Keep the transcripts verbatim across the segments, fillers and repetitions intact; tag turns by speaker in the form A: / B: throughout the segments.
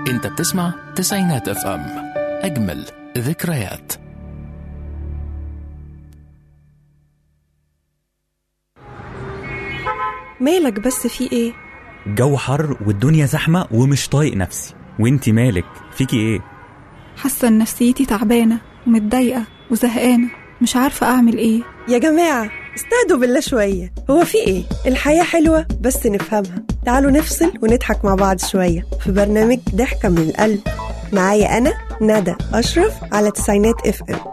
A: انت بتسمع تسعينات اف ام، اجمل ذكريات.
B: مالك بس في ايه؟
C: الجو حر والدنيا زحمة ومش طايق نفسي. وانتي مالك فيكي ايه؟
D: حاسة ان نفسيتي تعبانة ومتضايقة وزهقانة، مش عارفة اعمل ايه.
B: يا جماعة استهدوا بالله شوية، هو في ايه؟ الحياة حلوة بس نفهمها. تعالوا نفصل ونضحك مع بعض شوية في برنامج ضحكة من القلب. معايا أنا ندى أشرف على تسعينات اف ام.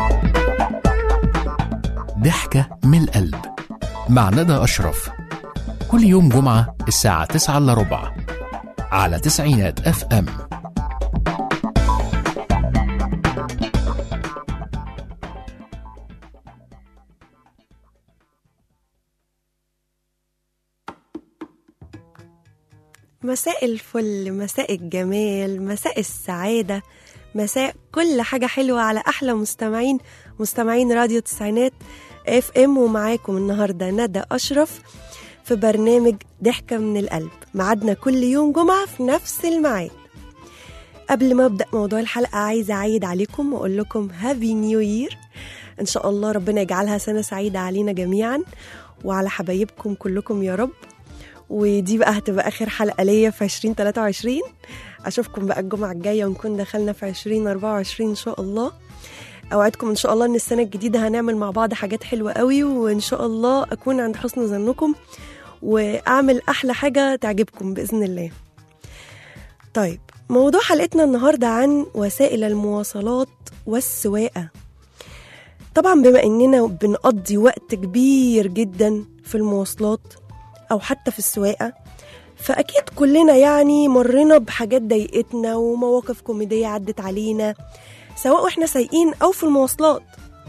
A: ضحكة من القلب مع ندى أشرف، كل يوم جمعة الساعة تسعة إلا ربع على تسعينات اف ام.
B: مساء الفل، مساء الجمال، مساء السعادة، مساء كل حاجة حلوة على أحلى مستمعين مستمعين راديو تسعينات اف ام. ومعاكم النهاردة ندى أشرف في برنامج ضحكة من القلب. معادنا كل يوم جمعة في نفس الميعاد. قبل ما أبدأ موضوع الحلقة عايزة أعيد عليكم وأقول لكم هابي نيو يير. إن شاء الله ربنا يجعلها سنة سعيدة علينا جميعا وعلى حبايبكم كلكم يا رب. ودي بقى هتبقى آخر حلقة ليا في عشرين تلاتة وعشرين. أشوفكم بقى الجمعة الجاية ونكون دخلنا في عشرين أربعة وعشرين إن شاء الله. أوعدكم إن شاء الله إن السنة الجديدة هنعمل مع بعض حاجات حلوة قوي، وإن شاء الله أكون عند حسن ظنكم وأعمل أحلى حاجة تعجبكم بإذن الله. طيب، موضوع حلقتنا النهاردة عن وسائل المواصلات والسواقة. طبعا بما إننا بنقضي وقت كبير جدا في المواصلات أو حتى في السواقة، فأكيد كلنا يعني مرنا بحاجات ضايقتنا ومواقف كوميدية عدت علينا سواء وإحنا سايقين أو في المواصلات.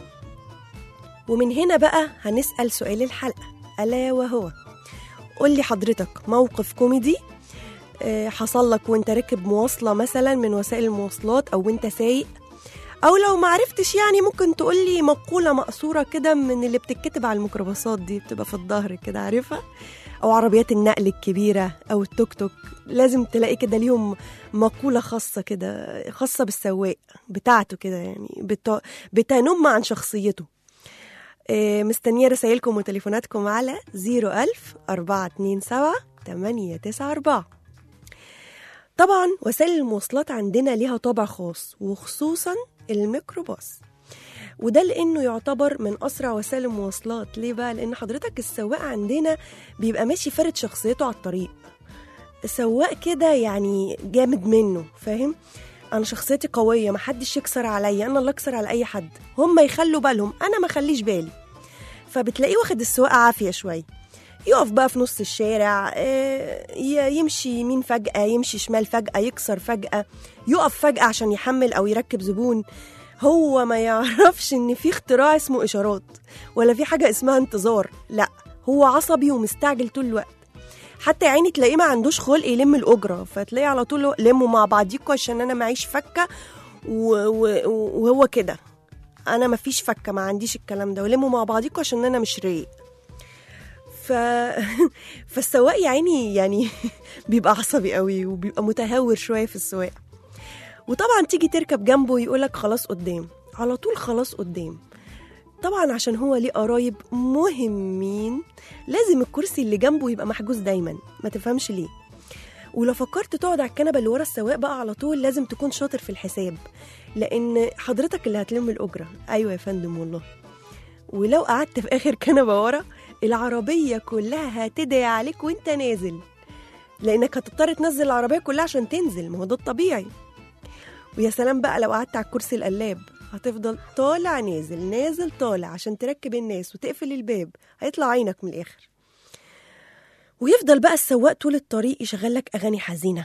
B: ومن هنا بقى هنسأل سؤال الحلقة، ألا وهو قولي حضرتك موقف كوميدي حصل لك وانت راكب مواصلة مثلا من وسائل المواصلات أو وانت سايق، أو لو معرفتش يعني ممكن تقولي مقولة مقصورة كده من اللي بتتكتب على الميكروباصات دي، بتبقى في الظهر كده عارفها، أو عربيات النقل الكبيرة أو التوك توك. لازم تلاقي كده ليهم مقولة خاصة كده، خاصة بالسواق بتاعته كده، يعني بت... بتنم عن شخصيته. إيه، مستنية رسائلكم وتليفوناتكم على زيرو ألف أربعة اتنين سبعة تمانية تسعة أربعة. طبعا وسائل المواصلات عندنا ليها طابع خاص، وخصوصا الميكروباص، وده لأنه يعتبر من أسرع وسائل المواصلات. ليه بقى؟ لأن حضرتك السواق عندنا بيبقى ماشي فرد شخصيته على الطريق، سواق كده يعني جامد منه، فاهم؟ أنا شخصيتي قوية، محدش يكسر عليا، أنا اللي أكسر على أي حد، هم يخلوا بالهم أنا ما خليش بالي. فبتلاقيه واخد السواقة عافية شوية، يقف بقى في نص الشارع، يمشي يمين فجأة، يمشي شمال فجأة، يكسر فجأة، يقف فجأة عشان يحمل أو يركب زبون. هو ما يعرفش إن في اختراع اسمه إشارات ولا في حاجة اسمها انتظار، لا هو عصبي ومستعجل طول الوقت. حتى يعني تلاقيه ما عندوش خلق يلم الأجرة، فتلاقيه على طول لموا مع بعضيكوا عشان أنا معيش فكة وهو كده، أنا ما فيش فكة، ما عنديش الكلام ده، ولموا مع بعضيكوا عشان أنا مش رايق. ف... فالسواق يا عيني يعني بيبقى عصبي قوي وبيبقى متهور شوية في السواق. وطبعا تيجي تركب جنبه يقولك خلاص قدام، على طول خلاص قدام. طبعا عشان هو ليه قرايب مهمين لازم الكرسي اللي جنبه يبقى محجوز دايما، ما تفهمش ليه. ولو فكرت تقعد على الكنبة اللي ورا السواق بقى على طول لازم تكون شاطر في الحساب، لأن حضرتك اللي هتلم الأجرة. أيوة يا فندم والله. ولو قعدت في آخر كنبة ورا العربية كلها هتدعي عليك وانت نازل، لأنك هتضطر تنزل العربية كلها عشان تنزل، ما هو ده الطبيعي. ويا سلام بقى لو قعدت على الكرسي القلاب، هتفضل طالع نازل نازل طالع عشان تركب الناس وتقفل الباب، هيطلع عينك من الآخر. ويفضل بقى السواق طول الطريق يشغلك أغاني حزينة،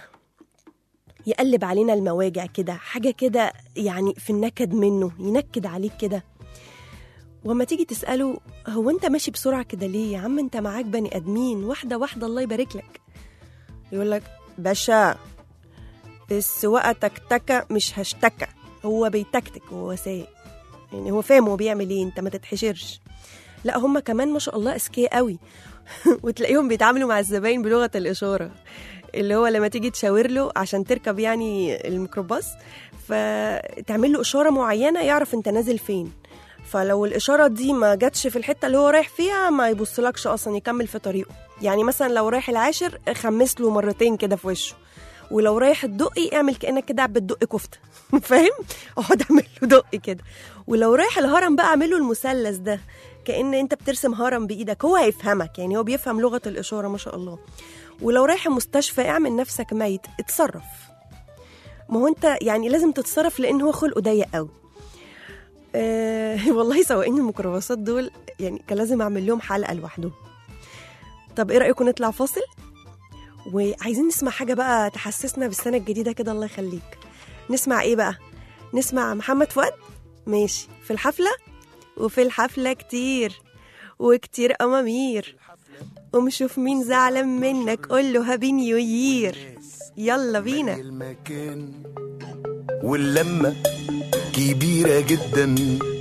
B: يقلب علينا المواجع كده، حاجة كده يعني في النكد منه، ينكد عليك كده. وما تيجي تسأله هو انت ماشي بسرعة كده ليه يا عم، انت معاك بني أدمين، واحدة واحدة الله يبارك لك. يقولك باشا السواقة تكتكة مش هشتكى، هو بيتكتك وهو سايق، يعني هو فاهم هو بيعمل ايه، انت ما تتحشرش. لا هم كمان ما شاء الله اذكياء قوي وتلاقيهم بيتعاملوا مع الزباين بلغة الإشارة. اللي هو لما تيجي تشاور له عشان تركب يعني الميكروباص، فتعمل له اشاره معينه يعرف انت نازل فين. فلو الاشاره دي ما جاتش في الحته اللي هو رايح فيها ما يبصلكش اصلا، يكمل في طريقه. يعني مثلا لو رايح العاشر خمس له مرتين كده في وشه، ولو رايح الدقي اعمل كانك كده بتدق كفته فاهم؟ اقعد اعمل له دقي كده. ولو رايح الهرم بقى اعمل له المثلث ده كأن انت بترسم هرم بايدك، هو هيفهمك يعني، هو بيفهم لغه الاشاره ما شاء الله. ولو رايح المستشفى اعمل نفسك ميت، اتصرف. ما هو انت يعني لازم تتصرف لان هو خلقه ضيق قوي. أه والله سواقين الميكروباصات دول يعني كان لازم اعمل لهم حلقه لوحدهم. طب ايه رايكم نطلع فاصل؟ وعايزين نسمع حاجه بقى تحسسنا بالسنه الجديده كده، الله يخليك. نسمع ايه بقى؟ نسمع محمد فؤاد. ماشي. في الحفله وفي الحفله كتير وكتير امامير، قوم شوف مين زعلان منك قول له هابي نيو يير. يلا بينا.
E: المكان واللمة كبيرة جدا،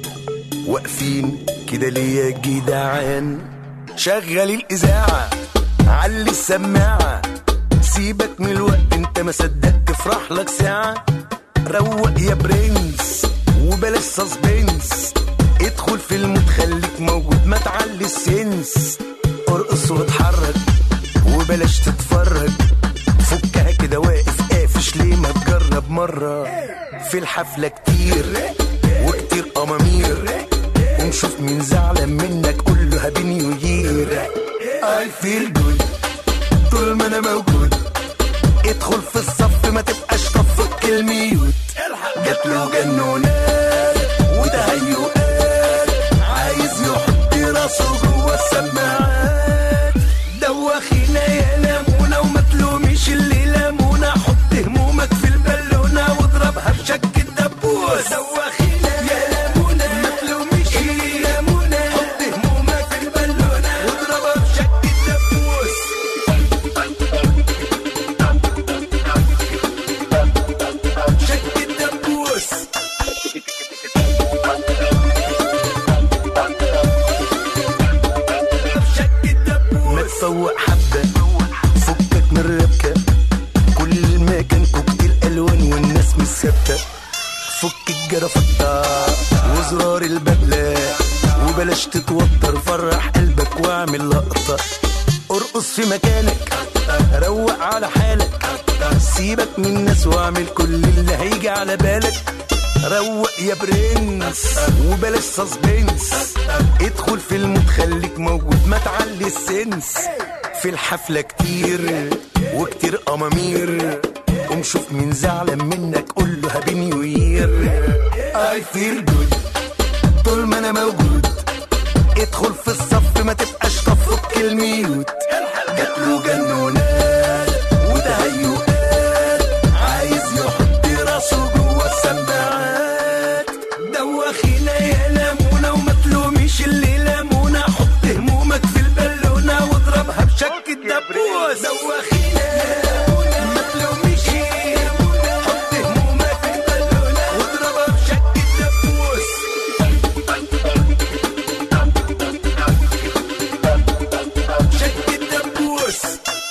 E: واقفين كده ليا جدعان. شغل الإذاعة علي السماعة، سيبك من الوقت انت ما صدقت تفرح لك ساعة. روق يا برنس وبلاش سسبنس، ادخل في المود خليك موجود ما تعلي السنس. ارقص واتحرك وبلاش تتفرج، فكها كده واقف قافش ليه ما تجرب مرة. في الحفلة كتير وكتير أمامير، ونشوف مين زعلان منك قول له هابي نيو يير. I feel good طول ما أنا موجود، ادخل في الصف ما تبقاش طفك الميوت. جات له جنونات وتهيؤات، عايز يحط راسه جوه السماعات. دوخينا يا لمونة وما تلوميش اللي لمونة، حط همومك في البالونة واضربها بشك الدبوس. دوخينا يا لمونة ما تلوميش اللي لمونة، حط همومك في البالونة واضربها بشك الدبوس. شك الدبوس. ما تفوق حبة فكك من الربكة، كل المكان كوكتيل ألوان والناس مش ثابتة. فك الجرافطة وزرار البدلة وبلاش تتوتر، فرح قلبك واعمل لقطة. ارقص في مكانك روق على حالك، سيبك من الناس واعمل كل اللي هيجي على بالك. روق يا برنس وبلاش سسبنس، ادخل في المود خليك موجود ما تعلي السنس. في الحفلة كتير وكتير أمامير، قوم شوف مين زعلان منك قول له هابي نيو يير. I feel good طول ما أنا موجود، ادخل في الصف ما تبقاش طفك الميوت. جات له جنونات وتهيؤات، عايز يحط راسه جوه السماعات. دوخينا يا لمونة وما تلوميش اللي لمونة، حط همومك في البالونة واضربها بشك الدبوس. دوخينا يا لمونة ما تلوميش اللي لمونة، حط همومك في البالونة واضربها بشك الدبوس. شك الدبوس.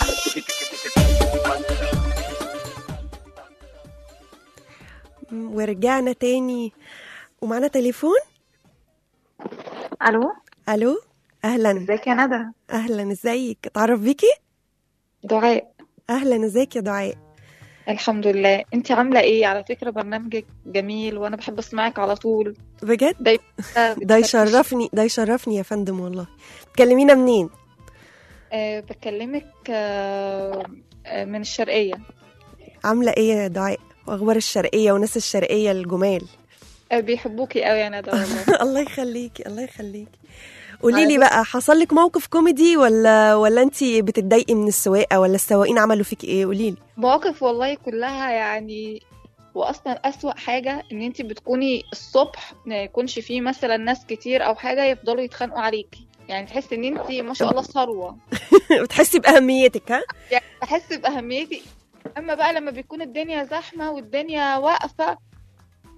B: ورجعنا تاني ومعنا تليفون.
F: الو
B: الو اهلا.
F: ازيك يا ندى؟
B: اهلا ازيك؟ اتعرف بيكي؟
F: دعاء.
B: اهلا ازيك يا دعاء؟
F: الحمد لله. انت عامله ايه؟ على فكره برنامجك جميل وانا بحب اسمعك على طول
B: بجد.
F: ده
B: ده يشرفني ده يشرفني يا فندم والله. تكلمينا منين؟
F: أه بكلمك أه من الشرقيه.
B: عامله ايه يا دعاء؟ واخبار الشرقيه وناس الشرقيه الجمال؟
F: أه بيحبوكي قوي يا ندى والله.
B: الله يخليكي الله يخليكي. قولي لي بقى، حصل لك موقف كوميدي ولا ولا انت بتتضايقي من السواقه ولا السواقين عملوا فيكي ايه؟ قولي لي.
F: مواقف والله كلها يعني. واصلا اسوأ حاجه ان انت بتكوني الصبح ما يكونش فيه مثلا ناس كتير او حاجه يفضلوا يتخانقوا عليكي، يعني تحسي ان انت ما شاء الله ثروه.
B: بتحسي باهميتك؟ ها
F: يعني بحس باهميتي. اما بقى لما بيكون الدنيا زحمه والدنيا واقفه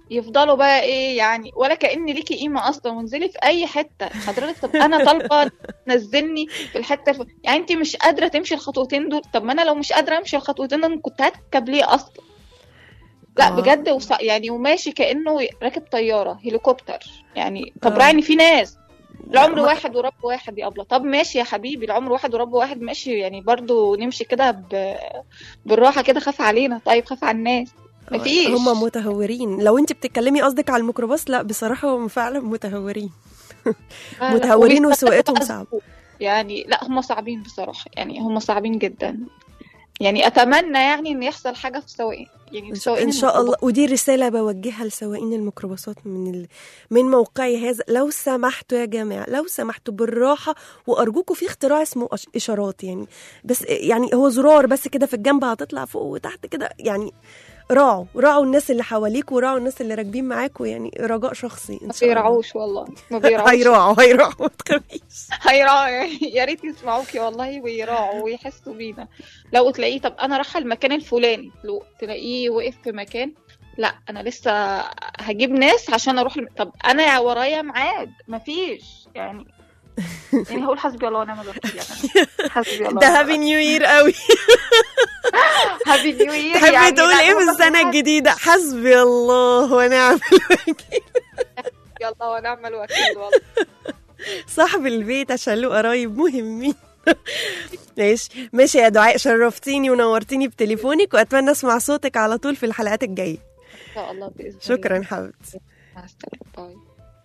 F: يفضلوا بقى ايه يعني ولا كأن ليكي قيمة اصلا، وانزلي في اي حتة حضرتك. طب انا طالبة نزلني في الحتة الف... يعني انت مش قادرة تمشي الخطوتين دول، طب ما انا لو مش قادرة امشي الخطوتين دول كنت هركب ليه اصلا؟ لا
B: آه.
F: بجد وص... يعني وماشي كأنه راكب طيارة هليكوبتر يعني. طب
B: آه.
F: راعني في ناس العمر
B: ما-
F: واحد ورب واحد يا أبلة. طب ماشي يا حبيبي العمر واحد ورب واحد ماشي، يعني برضو نمشي كده ب... بالراحة كده. خاف علينا طيب، خاف على الناس مفيش.
B: هم متهورين. لو انت بتتكلمي قصدك على الميكروباص، لا بصراحة هم فعلا متهورين.
F: لا، لا،
B: متهورين
F: وبيستخدموا
B: وسواقتهم
F: بقى
B: صعب.
F: الذوق. يعني لا هم صعبين بصراحة، يعني هم صعبين جدا. يعني أتمنى يعني إن يحصل حاجة في السواقين، يعني
B: إن شاء-
F: السواقين
B: ان شاء الله.
F: الميكروباص.
B: ودي رسالة بوجهها لسواقين الميكروباصات من ال... من موقعي هذا. لو سمحتوا يا جماعة، لو سمحتوا بالراحة، وأرجوكوا في اختراع اسمه أش- إشارات يعني. بس يعني هو زرار بس كده في الجنب، هتطلع فوق وتحت كده يعني. راعوا راعوا الناس اللي حواليكوا، وراعوا الناس اللي راكبين معاكوا، يعني رجاء شخصي ان
F: ما
B: شاء الله.
F: بيرعوش والله، ما بيرعوش.
B: هيراعوا هيراعوا ما تخافيش.
F: هيراعوا يا ريت يسمعوكي والله ويراعوا ويحسوا بينا. لو تلاقيه طب أنا رايحة المكان الفلاني، لو تلاقيه وقف في مكان، لا أنا لسه هجيب ناس عشان أروح الم... طب أنا ورايا ميعاد مفيش يعني. يعني هقول حسبي الله ونعم الوكيل يعني. حسبي الله.
B: ده هابي نيو يير قوي.
F: هابي نيو يير.
B: تحبي
F: يعني
B: تقول
F: لا،
B: ايه في
F: هو
B: السنة
F: حسبي
B: الجديدة؟ حسبي الله ونعم الوكيل.
F: الله ونعم الوكيل والله.
B: صاحب البيت عشان له قرايب مهمين. ماشي ماشي يا دعاء، شرفتيني ونورتيني بتليفونك، واتمنى اسمع صوتك على طول في الحلقات الجايه.
F: إن شاء الله بإذن الله.
B: شكرا حبيبتي.
F: مع السلامة. باي.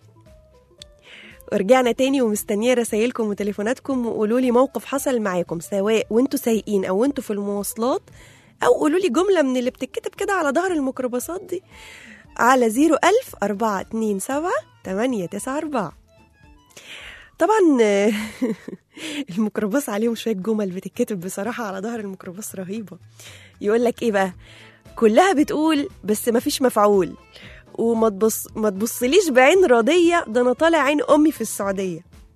B: ورجعنا تاني ومستنيه رسايلكم وتليفوناتكم، وقولوا لي موقف حصل معاكم سواء وانتوا سايقين او انتوا في المواصلات، او قولوا لي جمله من اللي بتتكتب كده على ظهر الميكروباصات دي على زيرو ألف أربعة اتنين سبعة تمانية تسعة أربعة. طبعا الميكروباص عليهم شويه جمل بتتكتب بصراحه على ظهر الميكروباص رهيبه. يقول لك ايه بقى؟ كلها بتقول بس ما فيش مفعول، وما تبص ما تبصليش بعين راضيه، ده انا طالع عين امي في السعوديه.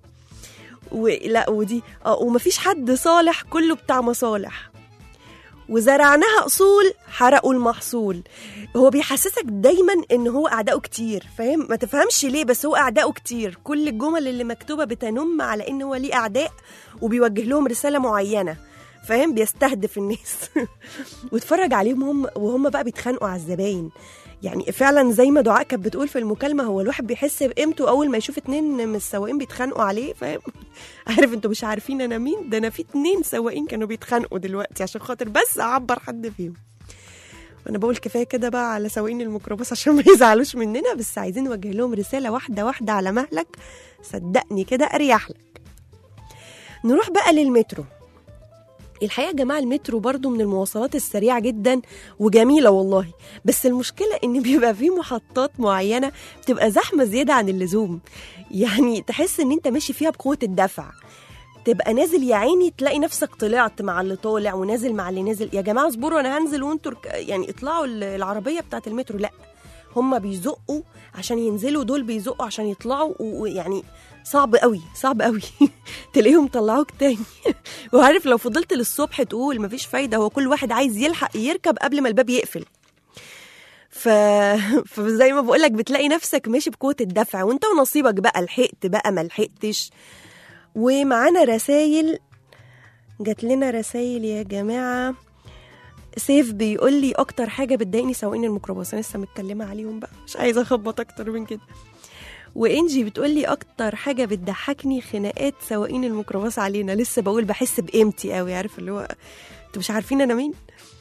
B: ولا ودي اه ومفيش حد صالح، كله بتاع مصالح، وزرعناها اصول حرقوا المحصول. هو بيحسسك دايما ان هو اعدائه كتير، فاهم؟ ما تفهمش ليه بس هو اعدائه كتير. كل الجمل اللي مكتوبه بتنم على ان هو ليه اعداء وبيوجه لهم رساله معينه، فاهم؟ بيستهدف الناس. واتفرج عليهم هم وهم بقى بيتخانقوا على الزباين. يعني فعلا زي ما دعاء كانت بتقول في المكالمه، هو الواحد بيحس بقيمته اول ما يشوف اتنين من السواقين بيتخانقوا عليه، فاهم؟ عارف انتوا مش عارفين انا مين؟ ده انا في اتنين سواقين كانوا بيتخانقوا دلوقتي عشان خاطر بس اعبر حد فيهم. وانا بقول كفايه كده بقى على سواقين الميكروباص عشان ما يزعلوش مننا، بس عايزين نوجه لهم رساله واحده واحده على مهلك، صدقني كده اريح لك. نروح بقى للمترو. الحقيقه يا جماعه المترو برضو من المواصلات السريعه جدا وجميله والله، بس المشكله ان بيبقى فيه محطات معينه بتبقى زحمه زياده عن اللزوم. يعني تحس ان انت ماشي فيها بقوه الدفع، تبقى نازل يا عيني تلاقي نفسك طلعت مع اللي طالع ونازل مع اللي نازل. يا جماعه اصبروا انا هنزل وانتوا يعني اطلعوا العربيه بتاعه المترو. لا، هم بيزقوا عشان ينزلوا، دول بيزقوا عشان يطلعوا، ويعني صعب قوي صعب قوي. تلاقيهم طلعوك تاني. وعارف لو فضلت للصبح تقول مفيش فايده، هو كل واحد عايز يلحق يركب قبل ما الباب يقفل. ف... فزي ما بقولك بتلاقي نفسك ماشي بقوه الدفع، وانت ونصيبك بقى، لحقت بقى ما لحقتش. ومعانا رسايل، جات لنا رسايل يا جماعه. سيف بيقول لي اكتر حاجه بتضايقني سواقين الميكروباص، انا لسه متكلمه عليهم بقى مش عايزه اخبط اكتر من كده. وانجي بتقول لي اكتر حاجه بتضحكني خناقات سواقين الميكروباص علينا. لسه بقول بحس بقيمتي قوي، عارف اللي هو انتوا مش عارفين انا مين.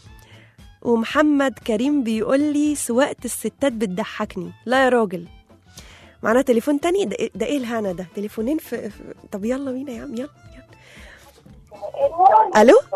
B: ومحمد كريم بيقول لي سواقه الستات بتضحكني. لا يا راجل. معانا تليفون تاني. ده, ده ايه الهنا ده؟ تليفونين في, في... طب يلا بينا يا عم، يلا يلا. الو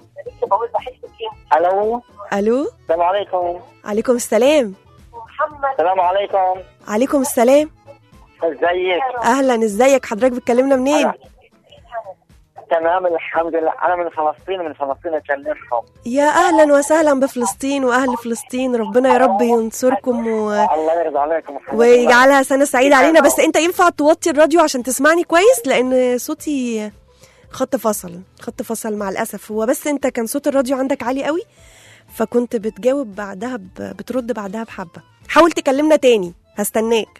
G: الو
B: الو
G: السلام عليكم.
B: عليكم السلام.
G: السلام عليكم.
B: عليكم السلام.
G: ازيك؟
B: اهلا، ازيك حضرتك؟ بتكلمنا منين؟
G: تمام الحمد لله، انا من فلسطين. من فلسطين اكلمكم.
B: يا اهلا وسهلا بفلسطين واهل فلسطين، ربنا يا رب ينصركم و...
G: الله يرضى عليكم
B: ويجعلها سنه سعيده علينا. بس انت ينفع توطي الراديو عشان تسمعني كويس، لان صوتي خط فصل خط فصل مع الاسف. هو بس انت كان صوت الراديو عندك عالي قوي، فكنت بتجاوب بعدها ب... بترد بعدها بحبة. حاول تكلمنا تاني هستناك.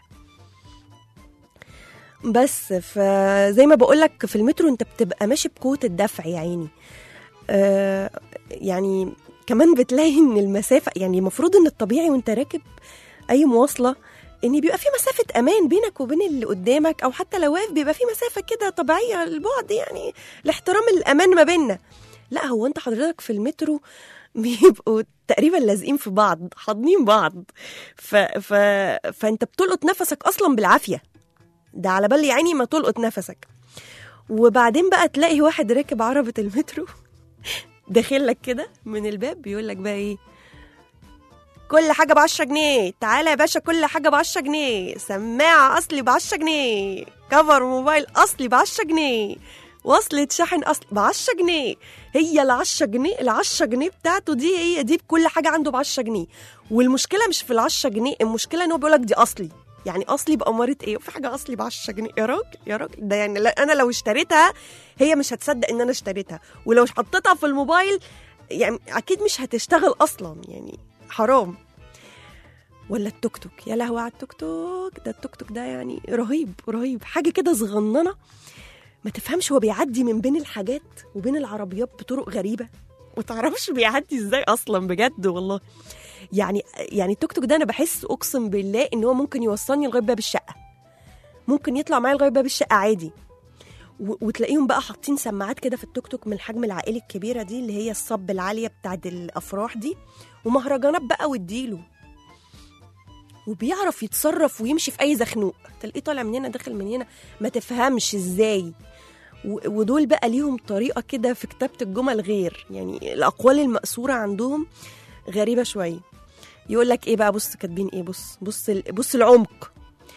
B: بس فزي ما بقولك في المترو انت بتبقى ماشي بقوة الدفع يا عيني. آه يعني كمان بتلاقي ان المسافة، يعني المفروض ان الطبيعي وانت راكب اي مواصلة ان بيبقى في مسافة امان بينك وبين اللي قدامك، او حتى لو واقف بيبقى في مسافة كده طبيعية البعد، يعني لاحترام الامان ما بيننا. لا هو انت حضرتك في المترو بيبقوا تقريبا لازقين في بعض، حاضنين بعض، ف... ف... فانت بتلقط نفسك اصلا بالعافية، ده على بال يعني ما تلقط نفسك. وبعدين بقى تلاقي واحد راكب عربة المترو داخل لك كده من الباب بيقول لك بقى ايه، كل حاجة بعشرة جنيه، تعالى يا باشا كل حاجة بعشرة جنيه، سماعة أصلي بعشرة جنيه، كفر موبايل أصلي بعشرة جنيه، وصلة شحن أصلي بعشرة جنيه. هي العشرة جنيه العشرة جنيه بتاعته دي هي دي بكل حاجة عنده بعشرة جنيه. والمشكلة مش في العشرة جنيه، المشكلة إنه بيقولك دي أصلي، يعني أصلي بأمارة إيه؟ وفي حاجة أصلي بعشرة جنيه يا راجل يا راجل، ده يعني أنا لو اشتريتها هي مش هتصدق إن أنا اشتريتها، ولو حطيتها في الموبايل يعني أكيد مش هتشتغل أصلا، يعني حرام. ولا التوك توك، يا لهوي على التوك توك ده، التوك توك ده يعني رهيب رهيب، حاجة كده صغننة ما تفهمش هو بيعدي من بين الحاجات وبين العربيات بطرق غريبة، وتعرفش بيعدي ازاي اصلا بجد والله. يعني يعني التوك توك ده انا بحس اقسم بالله ان هو ممكن يوصلني لغايه باب الشقه، ممكن يطلع معايا لغايه باب الشقه عادي. وتلاقيهم بقى حاطين سماعات كده في التوك توك من الحجم العائلي الكبيره دي، اللي هي الصب العاليه بتاعت الافراح دي، ومهرجانات بقى واديله، وبيعرف يتصرف ويمشي في اي زخنوق، تلاقيه طالع من هنا داخل من هنا ما تفهمش ازاي. ودول بقى ليهم طريقه كده في كتابه الجمل غير، يعني الاقوال المأثوره عندهم غريبه شويه. يقول لك ايه بقى، بص كاتبين ايه، بص بص بص العمق،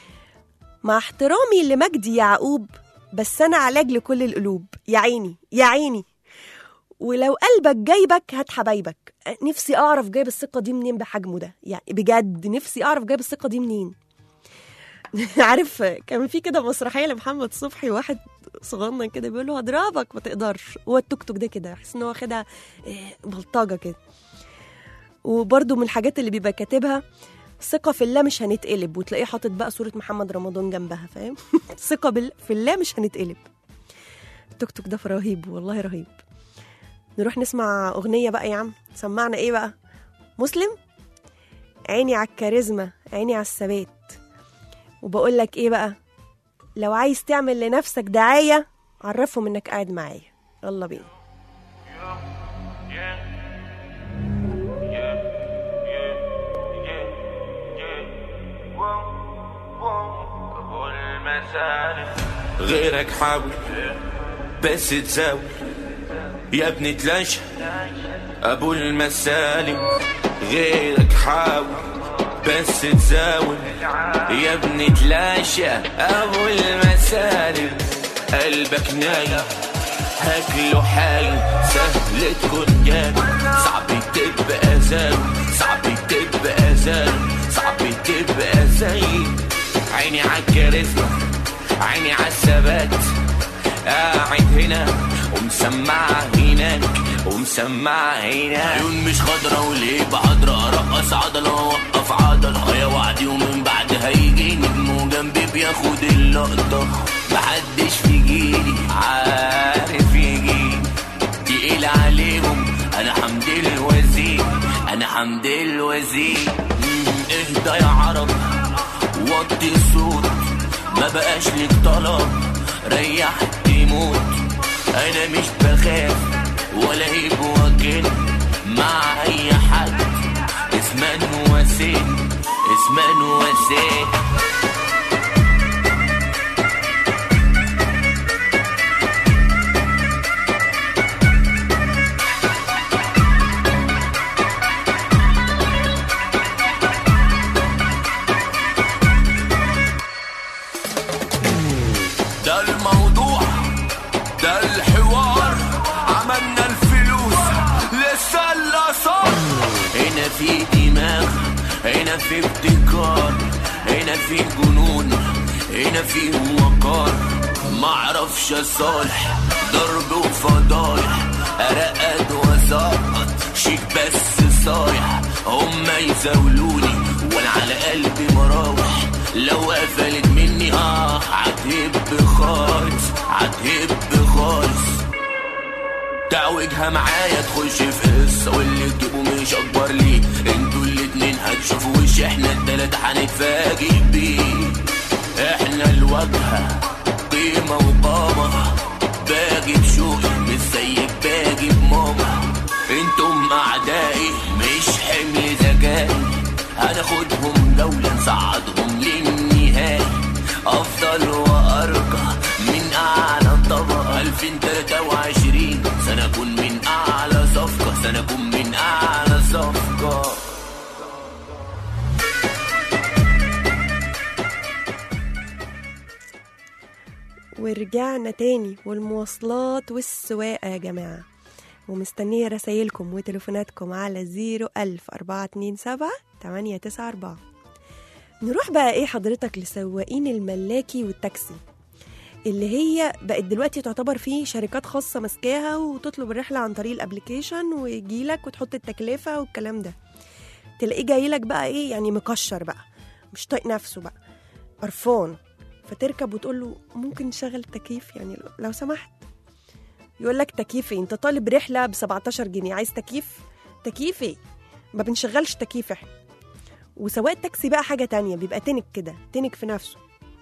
B: مع احترامي لمجدي يعقوب بس انا علاج لكل القلوب، يا عيني يا عيني، ولو قلبك جايبك هات حبايبك. نفسي اعرف جايب الثقه دي منين بحجمه ده، يعني بجد نفسي اعرف جايب الثقه دي منين. عارف كان في كده مسرحيه لمحمد صبحي، واحد صغنن كده بيقول له هضربك ما تقدرش، هو التوك توك ده كده احس ان هو واخدها بلطجه كده. وبرده من الحاجات اللي بيبقى كاتبها ثقه في الله مش هنتقلب، وتلاقيه حاطط بقى صوره محمد رمضان جنبها، فاهم؟ ثقه في الله مش هنتقلب. التوك توك ده رهيب والله رهيب. نروح نسمع اغنيه بقى يا عم، سمعنا ايه بقى؟ مسلم، عيني على الكاريزما عيني على الثبات. وبقول لك ايه بقى، لو عايز تعمل لنفسك دعايه عرفهم انك قاعد معايا. يلا بينا.
H: غيرك حاول بس تزاول يا ابني تلاش ابو المسالم، غيرك حاول بس تزاول يا ابني تلاشى ابو المسالم. قلبك نايم هاكله حايم، سهل تكون جاي صعب تبقى زي، صعب تبقى زي، صعب تبقى زي. عيني عالكاريزما عيني عالثبات، قاعد هنا ومسمعة هناك ومسمعة هنا. عيون مش خضرة وليه بحضرة، ارقص عضلة واوقف عضلة يا وعدي، ومن بعد هيجي نجم جنبي بياخد اللقطة. محدش في جيلي عارف يجي تقيل عليهم، انا حمد الوزير انا حمد الوزير. اهدى يا عرب وطي الصوت، ما بقاش لك طلب ريح تموت. انا مش بخاف ولا هيب وكل مع اي حد، اسمان وسين اسمان وسين. ده الموضوع ده الحوار، عملنا الفلوس لسه اللي صار. هنا في دماغ هنا في ابتكار، هنا في جنون هنا في وقار. معرفش صالح ضرب وفضايح، ارقد وسقط شيك بس صار. زاولوني وانا على قلبي مراوح، لو قفلت مني اه هتهب خالص هتهب خالص. تعوجها معايا تخش في قصة واللي تجيبه مش اكبر ليه، انتوا الاتنين هتشوفوا وش احنا التلاتة هنتفاجئ بيه. احنا الواجهة قيمة وقامة، باجي بشوقي مش زيك باجي بماما. انتم اعدائي مش حمل ذكائي، هناخدهم جولة نصعدهم للنهاية. افضل وارقى من اعلى طبقة، ألفين وتلاتة وعشرين سنكون من اعلى صفقة، سنكون من اعلى صفقة.
B: ورجعنا تاني والمواصلات والسواقة يا جماعة، ومستنية رسايلكم وتليفوناتكم على زيرو ألف أربعة اتنين سبعة تمانية تسعة أربعة. نروح بقى ايه حضرتك لسواقين الملاكي والتاكسي، اللي هي بقت دلوقتي تعتبر فيه شركات خاصة مسكاها وتطلب الرحلة عن طريق الابليكيشن ويجيلك وتحط التكلفة والكلام ده. تلاقيه جايلك بقى ايه يعني مكشر بقى، مش طايق نفسه بقى، قرفان، فتركب وتقول له ممكن نشغل التكييف يعني لو سمحت. يقول لك تكييف ايه؟ انت طالب رحله ب سبعتاشر جنيه عايز تكييف؟ تكييف ايه؟ ما بنشغلش تكييف احنا. وسواق التاكسي بقى حاجه تانية، بيبقى تنك كده، تنك في نفسه.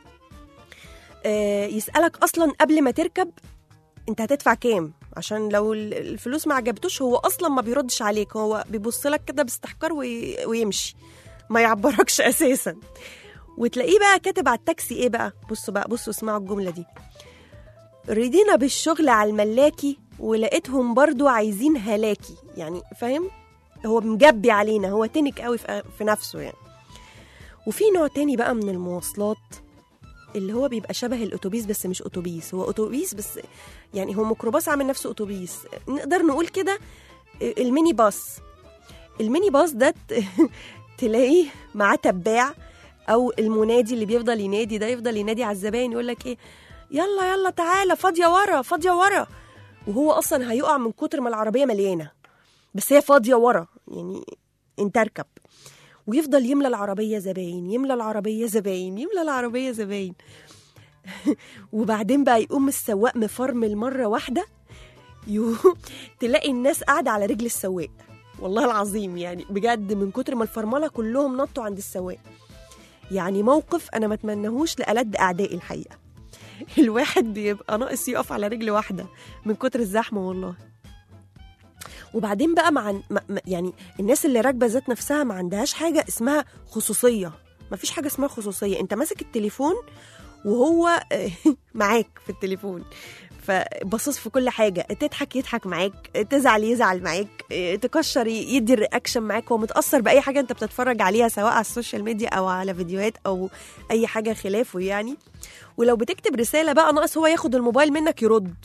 B: آه يسالك اصلا قبل ما تركب انت هتدفع كام، عشان لو الفلوس ما عجبتوش هو اصلا ما بيردش عليك، هو بيبص لك كده باستحقار وي... ويمشي، ما يعبركش اساسا. وتلاقيه بقى كاتب على التاكسي ايه بقى، بصوا بقى بصوا اسمعوا الجمله دي: ريدينا بالشغل على الملاكي ولقيتهم برضو عايزين هلاكي. يعني فاهم، هو مجبي علينا، هو تنك قوي في نفسه يعني. وفي نوع تاني بقى من المواصلات اللي هو بيبقى شبه الاتوبيس بس مش اتوبيس، هو اتوبيس بس يعني هو ميكروباص عامل نفسه اتوبيس، نقدر نقول كده الميني باص. الميني باص ده تلاقيه معاه تباع او المنادي اللي بيفضل ينادي ده، يفضل ينادي على الزباين يقول لك ايه، يلا يلا تعالى فاضيه ورا فاضيه ورا، وهو اصلا هيقع من كتر ما العربيه مليانه، بس هي فاضيه ورا يعني انت اركب. ويفضل يملى العربيه زباين، يملى العربيه زباين، يملى العربيه زباين. وبعدين بقى يقوم السواق مفرمل مره واحده، تلاقي الناس قاعده على رجل السواق، والله العظيم يعني بجد من كتر ما الفرمله كلهم نطوا عند السواق. يعني موقف انا ما اتمنهوش لألد اعدائي الحقيقه. الواحد بيبقى ناقص يقف على رجل واحده من كتر الزحمه والله. وبعدين بقى مع يعني الناس اللي راكبه ذات نفسها ما عندهاش حاجه اسمها خصوصيه، ما فيش حاجه اسمها خصوصيه، انت ماسك التليفون وهو معاك في التليفون، فبصص في كل حاجه، تضحك يضحك معاك، تزعل يزعل معاك، تكشر يدي الرياكشن معاك، هو متاثر باي حاجه انت بتتفرج عليها سواء على السوشيال ميديا او على فيديوهات او اي حاجه خلافه يعني. ولو بتكتب رساله بقى ناقص هو ياخد الموبايل منك يرد.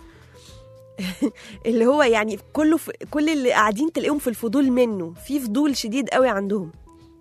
B: اللي هو يعني كله في كل اللي قاعدين تلاقيهم في الفضول منه، في فضول شديد قوي عندهم.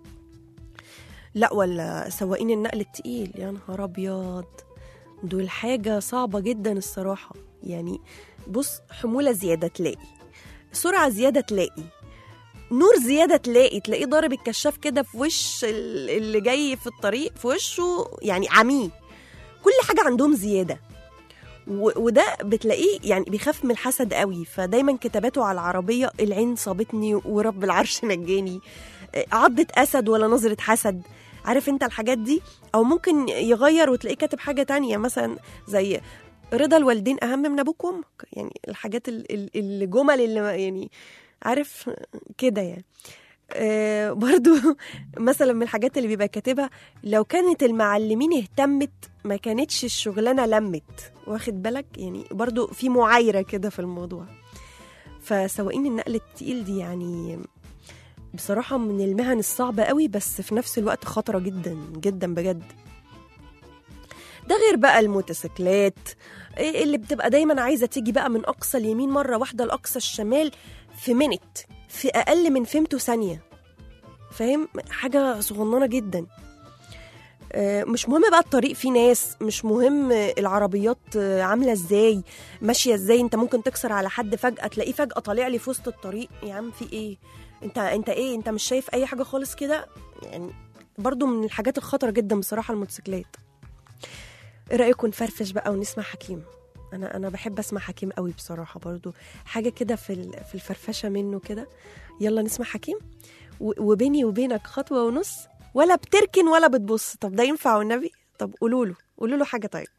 B: لا ولا سواقين النقل التقيل، يا نهار ابيض، دول حاجة صعبة جدا الصراحة. يعني بص، حمولة زيادة تلاقي، سرعة زيادة تلاقي، نور زيادة تلاقي، تلاقيه ضارب الكشاف كده في وش اللي جاي في الطريق، في وشه يعني عميه، كل حاجة عندهم زيادة. وده بتلاقيه يعني بيخاف من الحسد قوي، فدايما كتاباته على العربية العين صابتني ورب العرش نجاني، عضة أسد ولا نظرة حسد، عارف انت الحاجات دي. او ممكن يغير وتلاقيه كاتب حاجة تانية مثلا زي رضا الوالدين اهم من ابوك وامك، يعني الحاجات الجمل اللي يعني عارف كده يعني. آه برضو مثلا من الحاجات اللي بيبقى كاتبها، لو كانت المعلمين اهتمت ما كانتش الشغلانة لمت، واخد بالك يعني، برضو في معايرة كده في الموضوع. فسواقين النقل التقيل دي يعني بصراحة من المهن الصعبة قوي، بس في نفس الوقت خطرة جدا جدا بجد. ده غير بقى الموتوسيكلات اللي بتبقى دايما عايزة تيجي بقى من أقصى اليمين مرة واحدة لأقصى الشمال في منت، في أقل من فيمتو ثانية، فاهم، حاجة صغننة جدا. مش مهم بقى الطريق فيه ناس، مش مهم العربيات عامله ازاي ماشيه ازاي. انت ممكن تكسر على حد فجاه تلاقيه فجاه طالع لي في وسط الطريق. يا عم في ايه؟ انت انت ايه؟ انت مش شايف اي حاجه خالص كده يعني. برضو من الحاجات الخطره جدا بصراحه الموتوسيكلات. ايه رايكم نفرفش بقى ونسمع حكيم؟ انا انا بحب اسمع حكيم قوي بصراحه، برضو حاجه كده في في الفرفشه منه كده. يلا نسمع حكيم. وبيني وبينك خطوه ونص، ولا بتركن ولا بتبص. طب ده ينفع والنبي؟ طب قولوا له قولوا له حاجه. طيب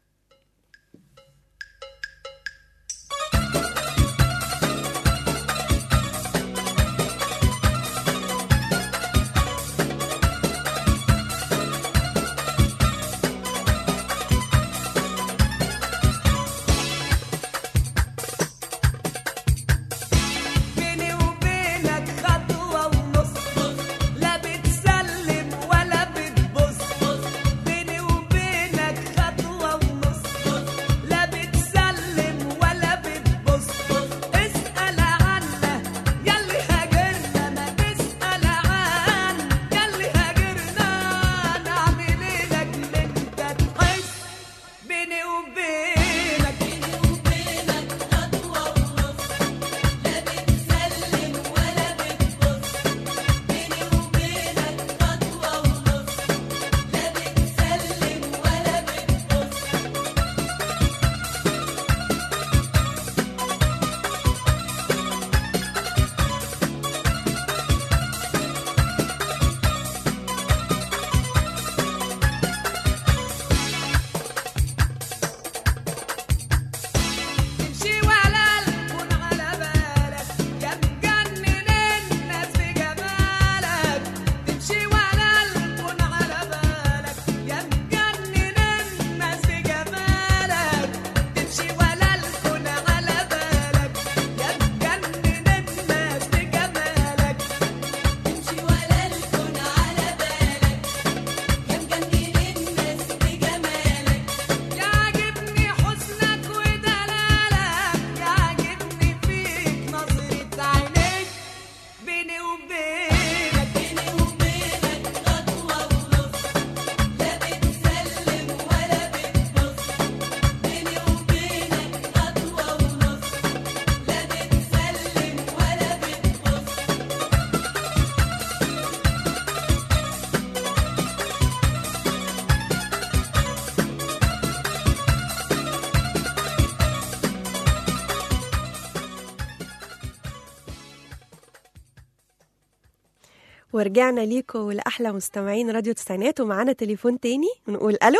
B: ورجعنا ليكم ولأحلى مستمعين راديو تسعينات، ومعانا تليفون تاني ونقول ألو.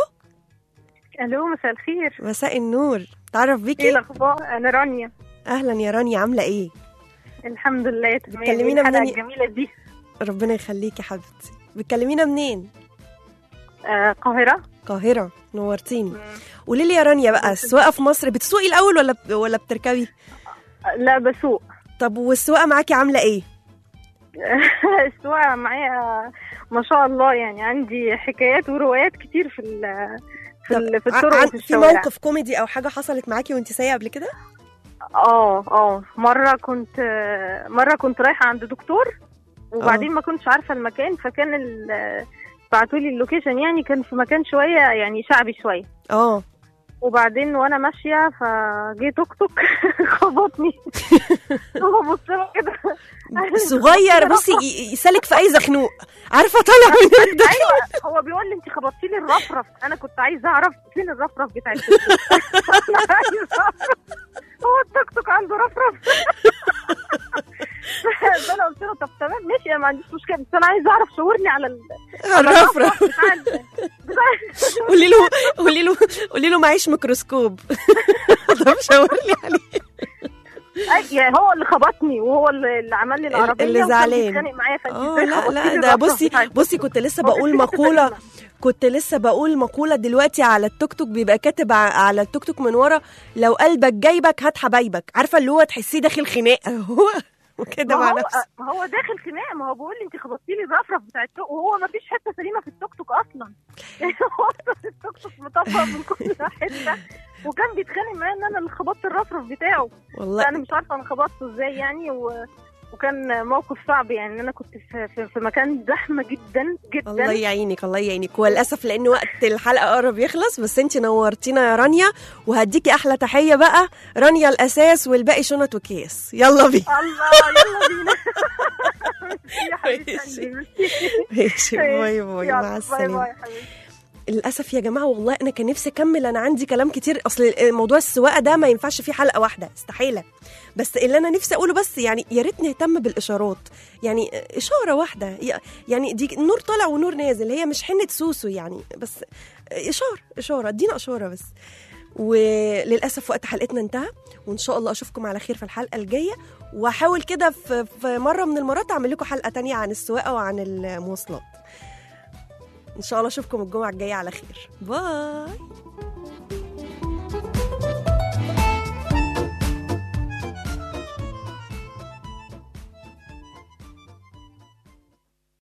I: ألو مساء الخير.
B: مساء النور. تعرف بيكي؟
I: ايه الأخبار؟ أنا رانيا.
B: أهلا يا رانيا، عاملة ايه؟
I: الحمد لله تمام.
B: بتكلمينا منين؟
I: الجميلة دي.
B: ربنا يخليكي يا حبيبتي. بتكلمينا منين؟
I: القاهرة.
B: آه القاهرة، نورتيني. قولي لي يا رانيا بقى، السواقة في مصر بتسوقي الأول ولا ولا بتركبي؟
I: لا بسوق.
B: طب والسواقة معاكي عاملة ايه؟
I: السواقة معايا ما شاء الله، يعني عندي حكايات وروايات كتير في ال في ال في الطرق وفي الشوارع.
B: في موقف كوميدي او حاجة حصلت معاكي وانت سايقة قبل كده؟
I: اه اه مرة كنت مرة كنت رايحة عند دكتور، وبعدين أوه. ما كنتش عارفة المكان، فكان بعتولي اللوكيشن، يعني كان في مكان شوية يعني شعبي شوية.
B: اه
I: وبعدين وانا ماشيه فجي توك توك خبطني. هو بص له كده
B: صغير، بصي يسلك في اي زخنوق، عارفه طالع من
I: الدكتور. ايوه هو بيقول لي انت خبطتي لي الرفرف. انا كنت عايزه اعرف فين الرفرف بتاع التوك توك. هو التوك توك عنده رفرف؟ انا قلت له طب تمام ماشي انا ما عنديش مشكله، بس انا عايزه اعرف شاورني على
B: الرفرف. قولي له قولي له قولي له معيش ميكروسكوب. طب شاور لي عليه.
I: يعني هو اللي خبطني وهو اللي عمل لي العربيه
B: اللي زعلان. اه لا لا ده بصي بصي كنت لسه بقول مقوله كنت لسه بقول مقوله دلوقتي على التوك توك، بيبقى كاتب على التوك توك من ورا لو قلبك جايبك هات حبايبك، عارفه اللي هو تحسيه داخل خناقه هو وكده مع نفسه.
I: ما هو داخل خناقه، ما هو بيقول لي انت خبطتي لي الرفرف بتاع التوك، وهو ما فيش حته سليمه في التوك توك اصلا. يعني هو التوك توك مطبق من كل حته، وكان بيتخانق معايا ان انا اللي خبطت الرفرف بتاعه.
B: والله
I: انا مش عارفه انا خبطته ازاي يعني. و... وكان موقف صعب يعني. انا كنت في, في, في مكان زحمه جدا جدا.
B: الله يعينك الله يعينك. وللاسف لان وقت الحلقه قرب يخلص، بس انت نورتينا يا رانيا، وهديكي احلى تحيه بقى. رانيا الاساس والباقي شنط وكيس. يلا بينا.
I: الله يلا بينا. يا حبيبتي
B: ماشي. باي باي مع السلامه. للاسف يا جماعه والله انا كان نفسي اكمل، انا عندي كلام كتير. اصل موضوع السواقه ده ما ينفعش فيه حلقه واحده، استحاله. بس اللي انا نفسي اقوله بس يعني يا ريت نهتم بالاشارات، يعني اشاره واحده، يعني دي نور طالع ونور نازل، هي مش حنه سوسو يعني، بس اشاره اشاره ادينا اشاره بس. وللاسف وقت حلقتنا انتهى، وان شاء الله اشوفكم على خير في الحلقه الجايه، واحاول كده في مره من المرات اعمل لكم حلقه تانية عن السواقه وعن المواصلات. ان شاء الله اشوفكم الجمعه الجايه على خير. باي.